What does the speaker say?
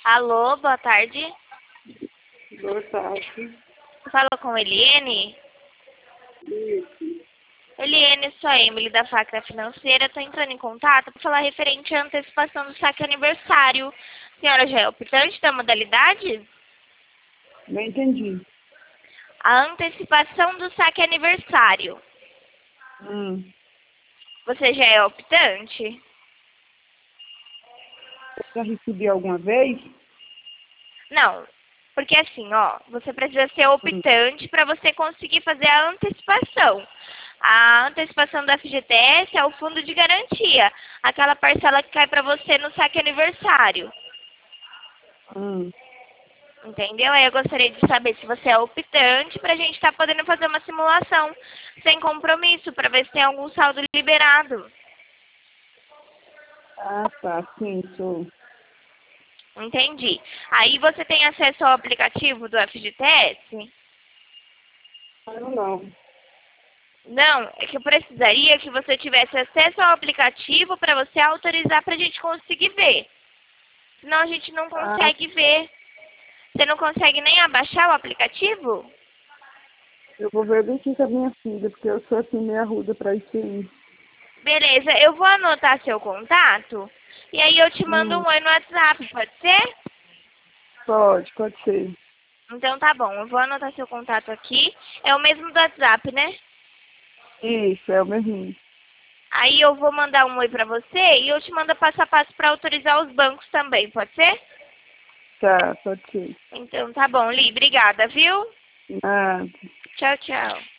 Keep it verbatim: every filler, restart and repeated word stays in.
Alô, boa tarde. Boa tarde. Fala com Eliene. Isso. Eliene, sou a Emily da Facra Financeira. Estou entrando em contato para falar referente à antecipação do saque aniversário. A senhora já é optante da modalidade? Não entendi. A antecipação do saque aniversário. Hum. Você já é optante? Já recebi alguma vez? Não, porque assim, ó, você precisa ser optante para você conseguir fazer a antecipação. A antecipação do F G T S é o fundo de garantia, aquela parcela que cai para você no saque aniversário. Hum. Entendeu? Aí eu gostaria de saber se você é optante para a gente estar podendo fazer uma simulação sem compromisso, para ver se tem algum saldo liberado. Ah, tá. Sim, sou. Entendi. Aí você tem acesso ao aplicativo do F G T S? Não, não. Não, é que eu precisaria que você tivesse acesso ao aplicativo para você autorizar para a gente conseguir ver. Senão a gente não Ah, consegue ver. Você não consegue nem abaixar o aplicativo? eu vou ver bem aqui com a minha filha, porque eu sou assim meio arruda pra isso aí. Beleza, eu vou anotar seu contato e aí eu te mando Hum. um oi no WhatsApp, pode ser? Pode, pode ser. Então tá bom, eu vou anotar seu contato aqui. É o mesmo do WhatsApp, né? Isso, é o mesmo. Aí eu vou mandar um oi pra você e eu te mando passo a passo para autorizar os bancos também, pode ser? Tá, pode ser. Então tá bom, Li, obrigada, viu? Nada. Tchau, tchau.